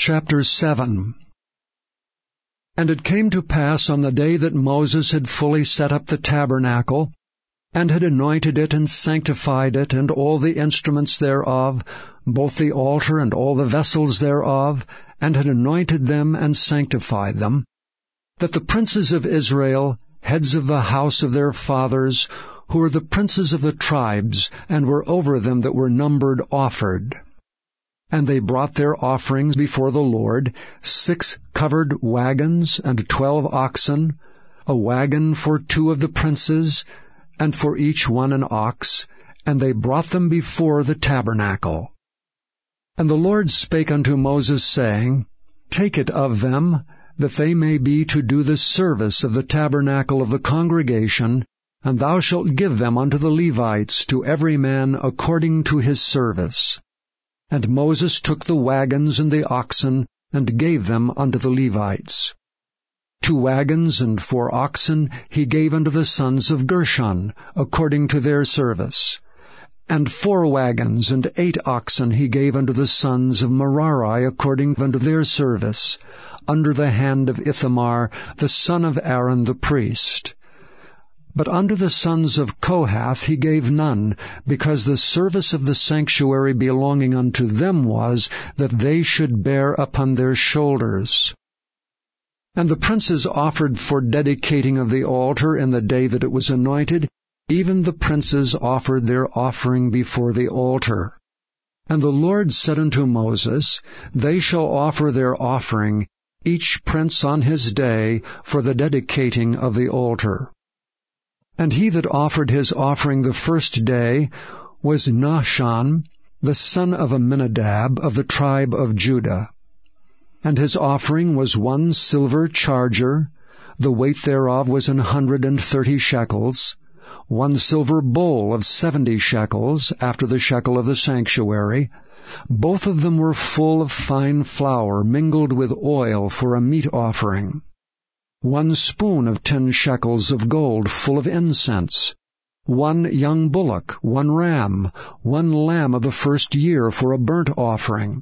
Chapter 7. And it came to pass on the day that Moses had fully set up the tabernacle, and had anointed it and sanctified it, and all the instruments thereof, both the altar and all the vessels thereof, and had anointed them and sanctified them, that the princes of Israel, heads of the house of their fathers, who were the princes of the tribes, and were over them that were numbered, offered. And they brought their offerings before the Lord, 6 covered wagons, and 12 oxen, a wagon for 2 of the princes, and for each one an ox, and they brought them before the tabernacle. And the Lord spake unto Moses, saying, Take it of them, that they may be to do the service of the tabernacle of the congregation, and thou shalt give them unto the Levites, to every man according to his service. And Moses took the wagons and the oxen, and gave them unto the Levites. 2 wagons and 4 oxen he gave unto the sons of Gershon, according to their service. And 4 wagons and 8 oxen he gave unto the sons of Merari, according unto their service, under the hand of Ithamar, the son of Aaron the priest. But unto the sons of Kohath he gave none, because the service of the sanctuary belonging unto them was, that they should bear upon their shoulders. And the princes offered for dedicating of the altar in the day that it was anointed, even the princes offered their offering before the altar. And the Lord said unto Moses, They shall offer their offering, each prince on his day, for the dedicating of the altar. And he that offered his offering the first day was Nahshon, the son of Amminadab, of the tribe of Judah. And his offering was 1 silver charger, the weight thereof was 130 shekels, 1 silver bowl of 70 shekels, after the shekel of the sanctuary. Both of them were full of fine flour, mingled with oil for a meat offering. 1 spoon of 10 shekels of gold, full of incense. 1 young bullock, 1 ram, 1 lamb of the first year for a burnt offering.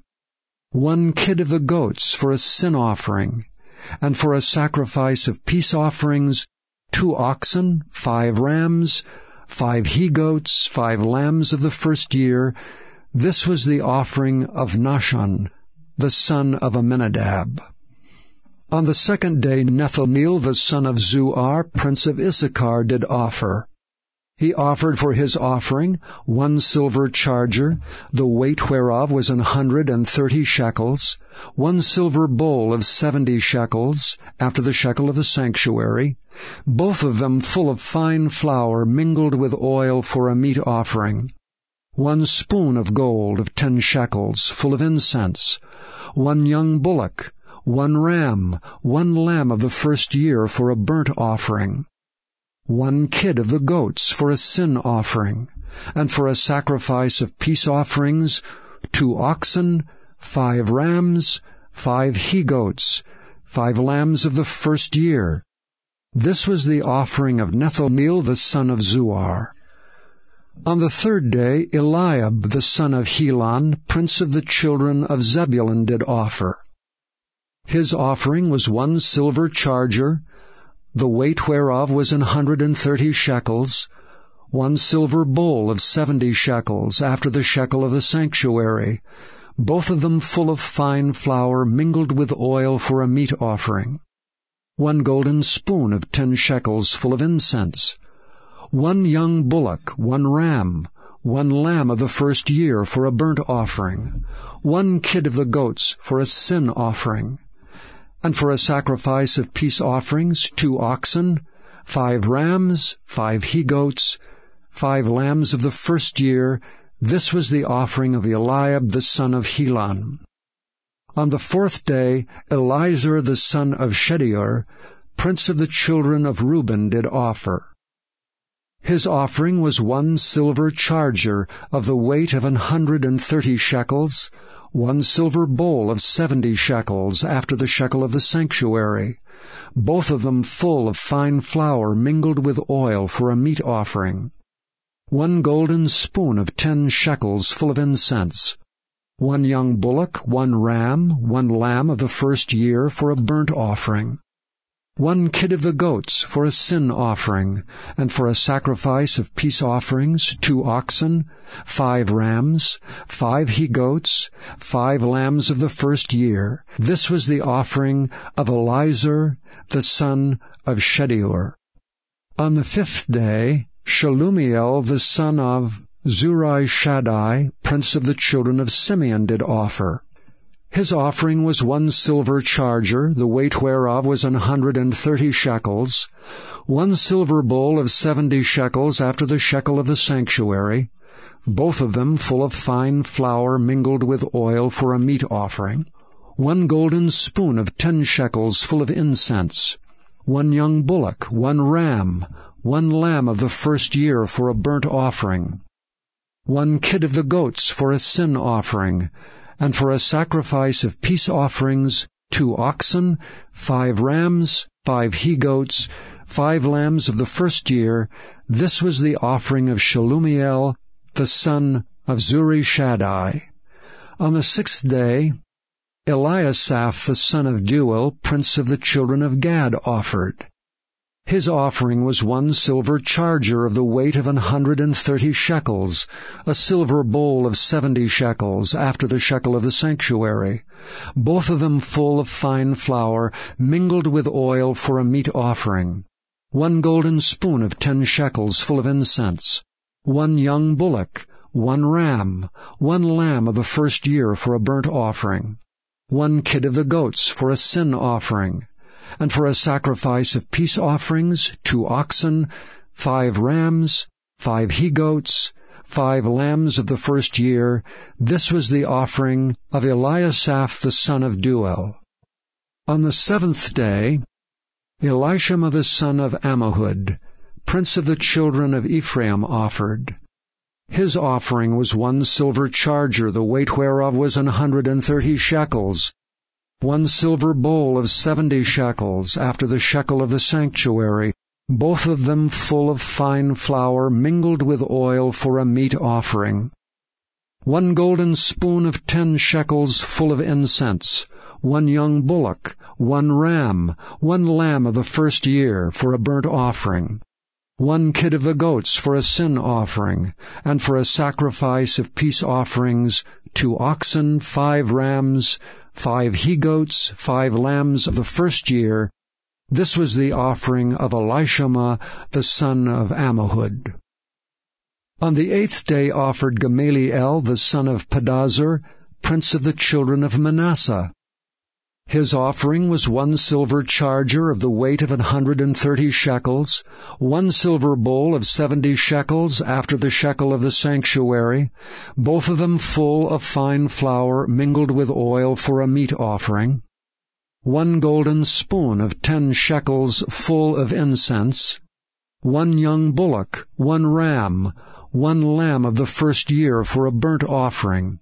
1 kid of the goats for a sin offering. And for a sacrifice of peace offerings, 2 oxen, 5 rams, 5 he-goats, 5 lambs of the first year. This was the offering of Nahshon, the son of Amminadab. On the second day Nethaneel the son of Zuar, prince of Issachar, did offer. He offered for his offering 1 silver charger, the weight whereof was 130 shekels, 1 silver bowl of 70 shekels, after the shekel of the sanctuary, both of them full of fine flour mingled with oil for a meat offering. 1 spoon of gold of 10 shekels, full of incense. 1 young bullock, 1 ram, 1 lamb of the first year for a burnt offering. 1 kid of the goats for a sin offering. And for a sacrifice of peace offerings, 2 oxen, 5 rams, 5 he-goats, 5 lambs of the first year. This was the offering of Nethaneel the son of Zuar. On the third day Eliab the son of Helon, prince of the children of Zebulun, did offer. His offering was 1 silver charger, the weight whereof was 130 shekels, 1 silver bowl of 70 shekels, after the shekel of the sanctuary, both of them full of fine flour mingled with oil for a meat offering. 1 golden spoon of 10 shekels, full of incense. 1 young bullock, 1 ram, 1 lamb of the first year for a burnt offering. 1 kid of the goats for a sin offering. And for a sacrifice of peace offerings, 2 oxen, 5 rams, 5 he-goats, 5 lambs of the first year. This was the offering of Eliab the son of Helon. On the 4th day Elizur the son of Shedeur, prince of the children of Reuben, did offer. His offering was 1 silver charger of the weight of 130 shekels, 1 silver bowl of 70 shekels, after the shekel of the sanctuary, both of them full of fine flour mingled with oil for a meat offering. 1 golden spoon of 10 shekels, full of incense. 1 young bullock, 1 ram, 1 lamb of the first year for a burnt offering, 1 kid of the goats for a sin offering, and for a sacrifice of peace offerings, 2 oxen, 5 rams, 5 he-goats, 5 lambs of the first year. This was the offering of Elizur, the son of Shedeur. On the 5th day, Shelumiel, the son of Zurishaddai, prince of the children of Simeon, did offer. His offering was 1 silver charger, the weight whereof was 130 shekels, 1 silver bowl of 70 shekels after the shekel of the sanctuary, both of them full of fine flour mingled with oil for a meat offering, 1 golden spoon of 10 shekels full of incense, 1 young bullock, 1 ram, 1 lamb of the first year for a burnt offering, 1 kid of the goats for a sin offering, and for a sacrifice of peace offerings, 2 oxen, 5 rams, 5 he-goats, 5 lambs of the first year. This was the offering of Shelumiel, the son of Zurishaddai. On the 6th day, Eliasaph, the son of Deuel, prince of the children of Gad, offered. His offering was 1 silver charger of the weight of 130 shekels, a silver bowl of 70 shekels, after the shekel of the sanctuary, both of them full of fine flour, mingled with oil for a meat offering, 1 golden spoon of 10 shekels full of incense, 1 young bullock, 1 ram, 1 lamb of the first year for a burnt offering, 1 kid of the goats for a sin offering, and for a sacrifice of peace offerings, 2 oxen, 5 rams, 5 he-goats, 5 lambs of the first year. This was the offering of Eliasaph the son of Deuel. On the 7th day, Elishama the son of Ammihud, prince of the children of Ephraim, offered. His offering was 1 silver charger, the weight whereof was 130 shekels, 1 silver bowl of 70 shekels, after the shekel of the sanctuary, both of them full of fine flour mingled with oil for a meat offering, 1 golden spoon of 10 shekels full of incense, 1 young bullock, 1 ram, 1 lamb of the first year for a burnt offering, 1 kid of the goats for a sin offering, and for a sacrifice of peace offerings, 2 oxen, 5 rams, 5 he-goats, 5 lambs of the first year. This was the offering of Elishama the son of Ammihud. On the 8th day offered Gamaliel the son of Pedahzur, prince of the children of Manasseh. His offering was 1 silver charger of the weight of 130 shekels, 1 silver bowl of 70 shekels after the shekel of the sanctuary, both of them full of fine flour mingled with oil for a meat offering, 1 golden spoon of 10 shekels full of incense, 1 young bullock, 1 ram, 1 lamb of the first year for a burnt offering,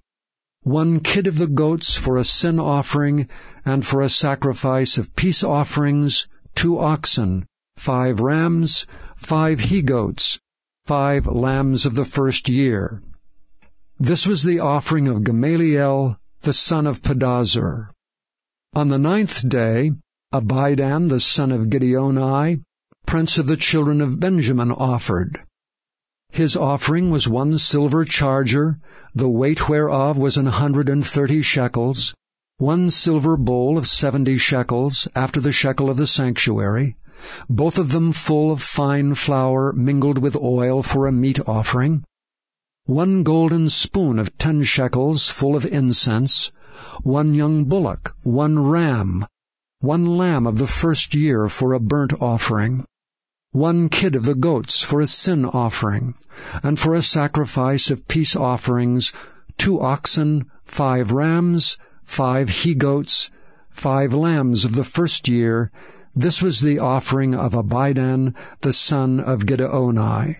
1 kid of the goats for a sin offering, and for a sacrifice of peace offerings, 2 oxen, 5 rams, 5 he-goats, 5 lambs of the first year. This was the offering of Gamaliel, the son of Pedahzur. On the 9th day, Abidan, the son of Gideoni, prince of the children of Benjamin, offered. His offering was 1 silver charger, the weight whereof was 130 shekels, 1 silver bowl of 70 shekels, after the shekel of the sanctuary, both of them full of fine flour mingled with oil for a meat offering, 1 golden spoon of 10 shekels full of incense, 1 young bullock, 1 ram, 1 lamb of the first year for a burnt offering, 1 kid of the goats for a sin offering, and for a sacrifice of peace offerings, 2 oxen, 5 rams, 5 he-goats, 5 lambs of the first year. This was the offering of Abidan, the son of Gideoni.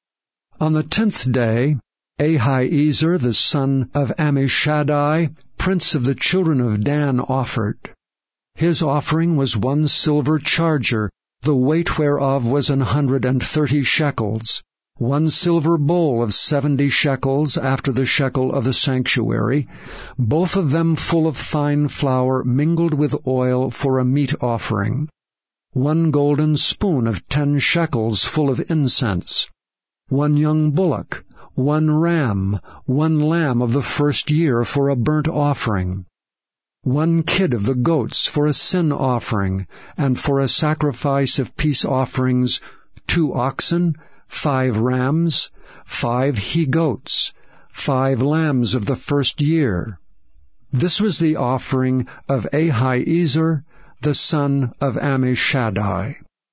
On the 10th day, Ahiezer, the son of Ammishaddai, prince of the children of Dan, offered. His offering was 1 silver charger, the weight whereof was 130 shekels, 1 silver bowl of 70 shekels after the shekel of the sanctuary, both of them full of fine flour mingled with oil for a meat offering. 1 golden spoon of 10 shekels full of incense. 1 young bullock, 1 ram, 1 lamb of the first year for a burnt offering. 1 kid of the goats for a sin offering, and for a sacrifice of peace offerings, 2 oxen, 5 rams, 5 he-goats, 5 lambs of the first year. This was the offering of Ahiezer, the son of Ammishaddai.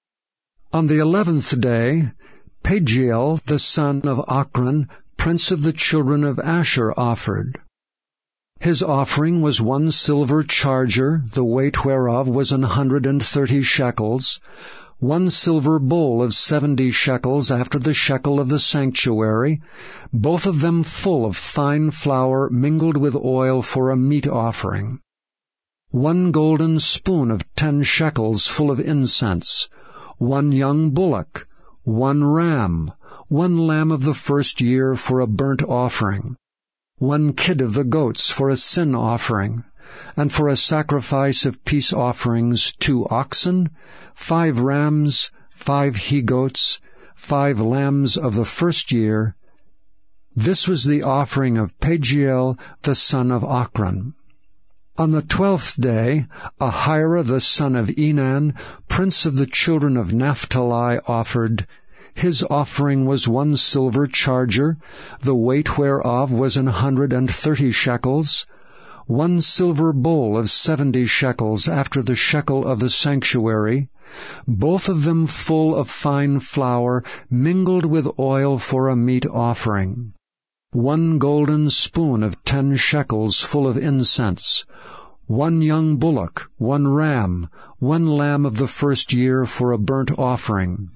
On the 11th day, Pagiel, the son of Ochran, prince of the children of Asher, offered. His offering was 1 silver charger, the weight whereof was 130 shekels, 1 silver bowl of 70 shekels after the shekel of the sanctuary, both of them full of fine flour mingled with oil for a meat offering. 1 golden spoon of 10 shekels full of incense, 1 young bullock, 1 ram, 1 lamb of the first year for a burnt offering, 1 kid of the goats for a sin offering, and for a sacrifice of peace offerings 2 oxen, 5 rams, 5 he-goats, 5 lambs of the first year. This was the offering of Pagiel the son of Ochran. On the 12th day, Ahira the son of Enan, prince of the children of Naphtali, offered. His offering was 1 silver charger, the weight whereof was 130 shekels, 1 silver bowl of 70 shekels after the shekel of the sanctuary, both of them full of fine flour mingled with oil for a meat offering. 1 golden spoon of 10 shekels full of incense, 1 young bullock, 1 ram, 1 lamb of the first year for a burnt offering,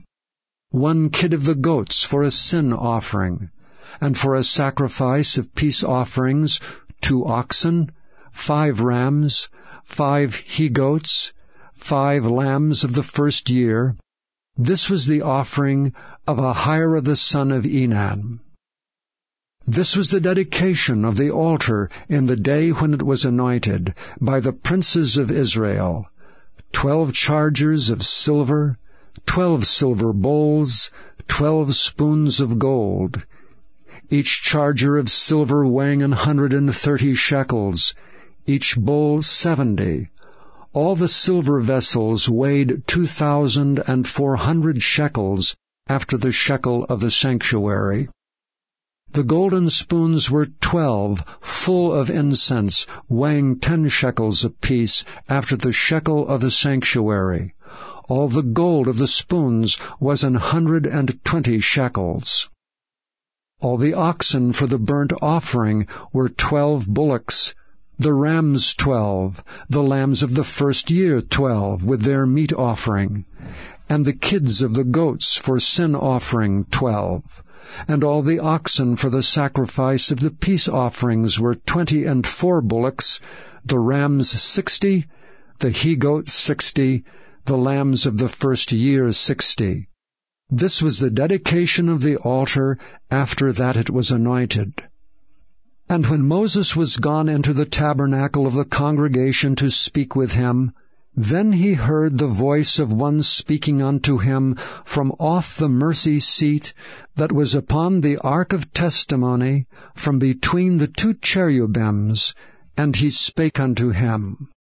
1 kid of the goats for a sin offering, and for a sacrifice of peace offerings 2 oxen, 5 rams, 5 he-goats, 5 lambs of the first year. This was the offering of Ahira the son of Enan. This was the dedication of the altar in the day when it was anointed by the princes of Israel. 12 chargers of silver, 12 silver bowls, 12 spoons of gold, each charger of silver weighing 130 shekels, each bowl 70. All the silver vessels weighed 2,400 shekels after the shekel of the sanctuary. The golden spoons were 12, full of incense, weighing 10 shekels apiece after the shekel of the sanctuary. All the gold of the spoons was 120 shekels. All the oxen for the burnt offering were 12 bullocks, the rams 12, the lambs of the first year 12, with their meat offering, and the kids of the goats for sin offering 12. And all the oxen for the sacrifice of the peace offerings were 24 bullocks, the rams 60, the he-goats 60, the lambs of the first year 60. This was the dedication of the altar after that it was anointed. And when Moses was gone into the tabernacle of the congregation to speak with him, then he heard the voice of one speaking unto him from off the mercy seat that was upon the ark of testimony, from between the 2 cherubims, and he spake unto him.